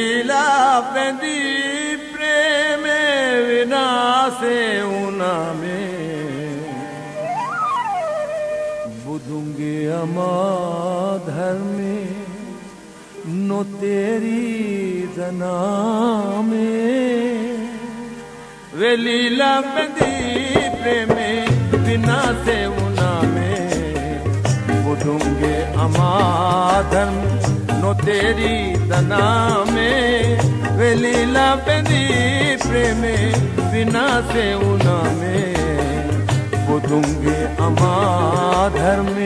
लीला पेंदी प्रेम विनाशे उना में बुधुंगे अमा धर्मे नो तेरी जना में वे लीला पेंदी प्रेम विनाशे उना में बुधुंगे अमा धर्म नो तेरी तना में वे लीला पेंदी प्रेम बिना से उना में बुधुंगे अमा धर्मे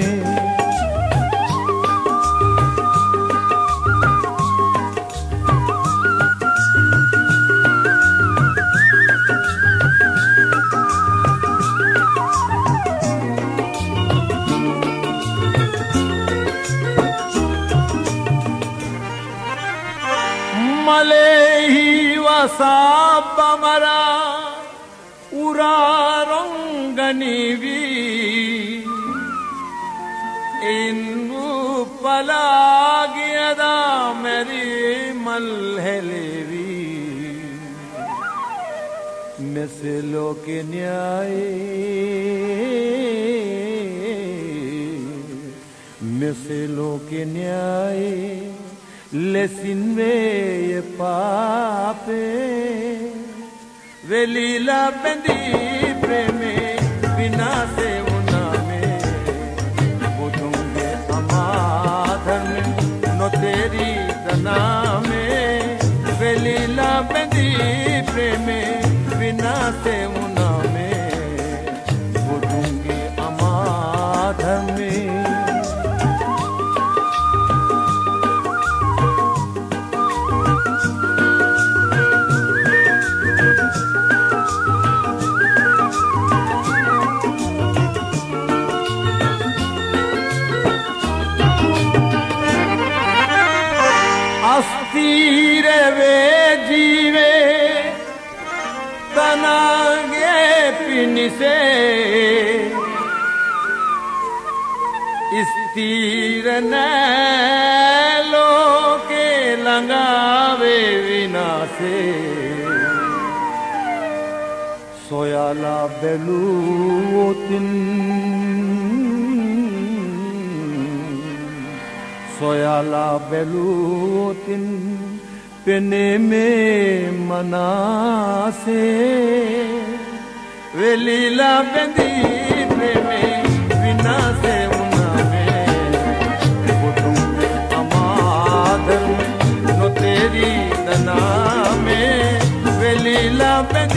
मले ही वसाब मरा उरा रंगनी भी इनु पलागियदा मेरी मलहलेवी मिसलो के न्याय मिसलो के न्याय लेकिन वे ये पापे वे लीला पेंदी प्रेम बिना से उना में बुधुंगे अमा धर्म नो तेरी तना में वे लीला पेंदी प्रेम बिना से उना में बुधुंगे अमा धर्म अस्थिर वे जीवे तनागे पिन से स्थिर नैलो के लंगावे विना से सोयाला बेलूतिन सोयाला बेलूतिन पेने में मना से वे लीला पेंदी प्रेम बिना से उना में बुधुंगे अमा धर्म नो तेरी तना में वे लीला पेंदी